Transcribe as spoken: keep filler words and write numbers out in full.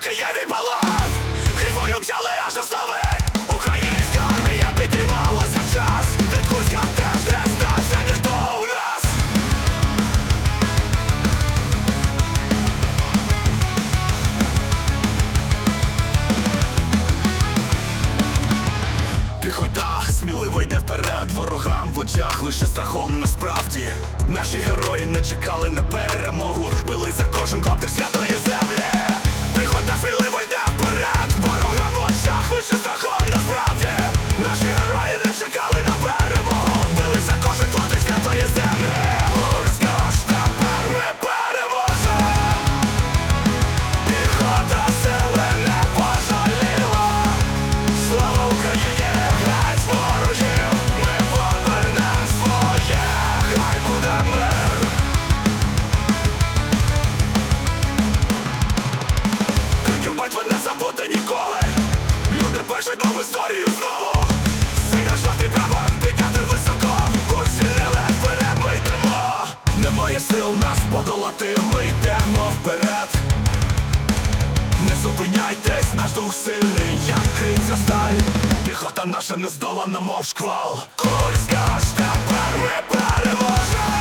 Києві баланс, Кривою взяли аж до слави. Українська армія підіймалася в час, від Курська теж не стався ніхто у нас. Піхота сміливо йде вперед, ворогам в очах лише страхом насправді. Наші герої не чекали на перемогу, били за кожен клаптик святої землі. Піхота сміливо йде вперед, ворогам в очах лише страхом насправді. Наші герої не чекали на перемогу, били за кожен клаптик святої землі. Курська ж тепер ми переможемо. Піхота сили не пожаліла. Слава Україні, геть ворогів, ми повернем своє, хай буде мир. Криків битви не забути ніколи. Люди пишуть нову історію знову. Синя жовтий прапор підняти високо. Курсі не ледь вперед ми йдемо. Немає сил нас подолати, ми йдемо вперед. Не зупиняйтесь, наш дух сильний, як криця сталь. Піхота наша не здолана, мов шквал. Курська ж тепер ми переможемо.